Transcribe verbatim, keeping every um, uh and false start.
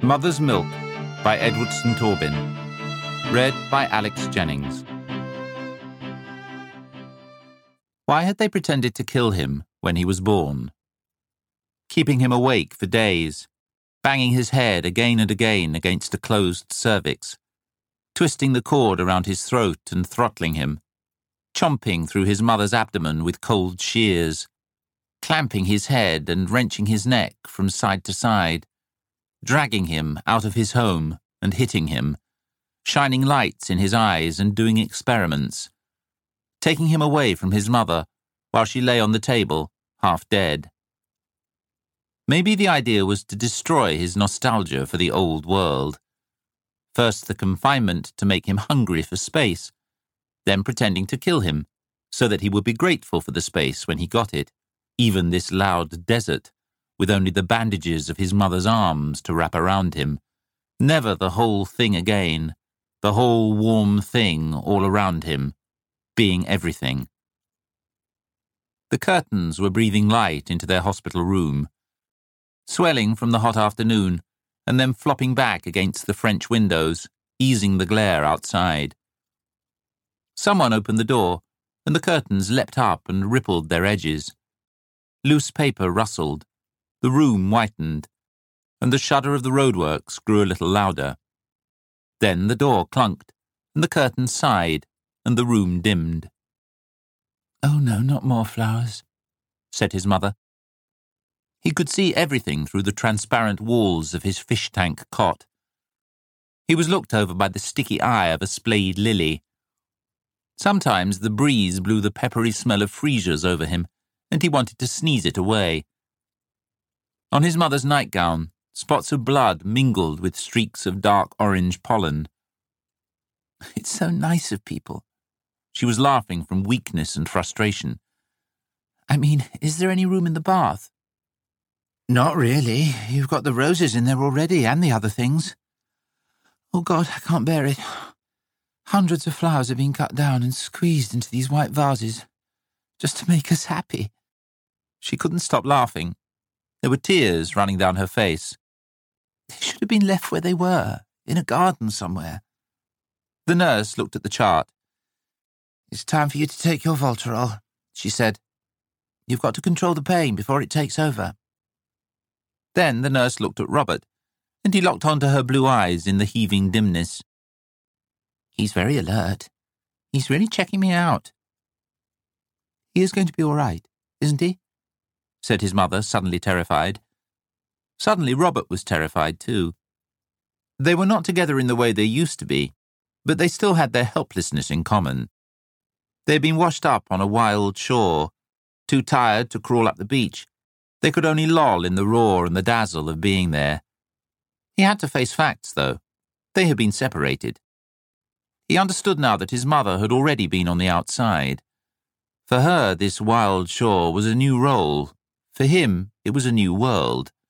Mother's Milk by Edward St Aubyn. Read by Alex Jennings. Why had they pretended to kill him when he was born? Keeping him awake for days, banging his head again and again against a closed cervix, twisting the cord around his throat and throttling him, chomping through his mother's abdomen with cold shears, clamping his head and wrenching his neck from side to side, dragging him out of his home and hitting him, shining lights in his eyes and doing experiments, taking him away from his mother while she lay on the table, half dead. Maybe the idea was to destroy his nostalgia for the old world. First the confinement to make him hungry for space, then pretending to kill him so that he would be grateful for the space when he got it, even this loud desert, with only the bandages of his mother's arms to wrap around him, never the whole thing again, the whole warm thing all around him, being everything. The curtains were breathing light into their hospital room, swelling from the hot afternoon and then flopping back against the French windows, easing the glare outside. Someone opened the door, and the curtains leapt up and rippled their edges. Loose paper rustled, the room whitened, and the shudder of the roadworks grew a little louder. Then the door clunked, and the curtain sighed, and the room dimmed. "Oh no, not more flowers," said his mother. He could see everything through the transparent walls of his fish-tank cot. He was looked over by the sticky eye of a splayed lily. Sometimes the breeze blew the peppery smell of freesias over him, and he wanted to sneeze it away. On his mother's nightgown, spots of blood mingled with streaks of dark orange pollen. "It's so nice of people." She was laughing from weakness and frustration. "I mean, is there any room in the bath?" "Not really. You've got the roses in there already, and the other things." "Oh God, I can't bear it. Hundreds of flowers have been cut down and squeezed into these white vases, just to make us happy." She couldn't stop laughing. There were tears running down her face. "They should have been left where they were, in a garden somewhere." The nurse looked at the chart. "It's time for you to take your Voltarol," she said. "You've got to control the pain before it takes over." Then the nurse looked at Robert, and he locked onto her blue eyes in the heaving dimness. "He's very alert. He's really checking me out." "He is going to be all right, isn't he?" said his mother, suddenly terrified. Suddenly Robert was terrified too. They were not together in the way they used to be, but they still had their helplessness in common. They had been washed up on a wild shore, too tired to crawl up the beach. They could only loll in the roar and the dazzle of being there. He had to face facts, though. They had been separated. He understood now that his mother had already been on the outside. For her, this wild shore was a new role. For him, it was a new world.